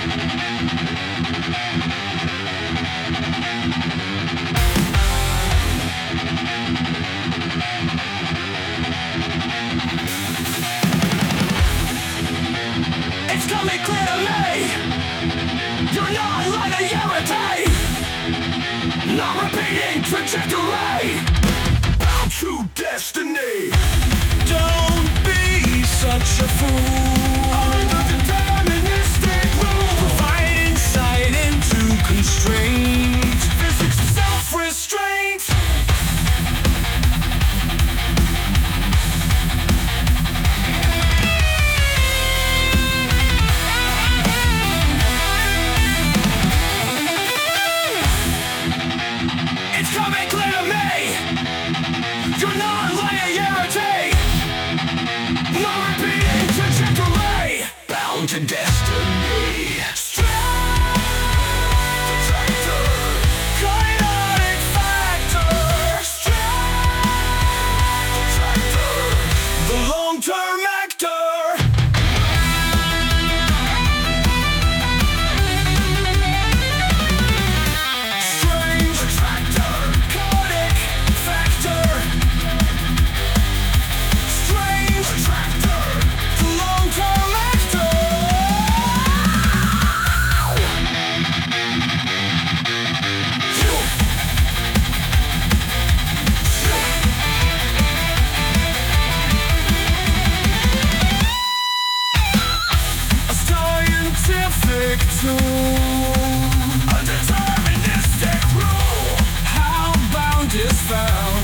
It's coming clear to me, you're not linearity, not repeating trajectory, bound to destiny. Don't be such a fool. Under deterministic rule, provide insight into constraint, physics self-restraint. It's coming clear to me, you're not linearity, not repeating trajectory, bound to destiny. Tractor, kinetic factor. Tractor, the long-term actor. Strange attractor, kinetic factor. Strange attractor, the long-term actor. A scientific tool, a deterministic rule. How bound is found.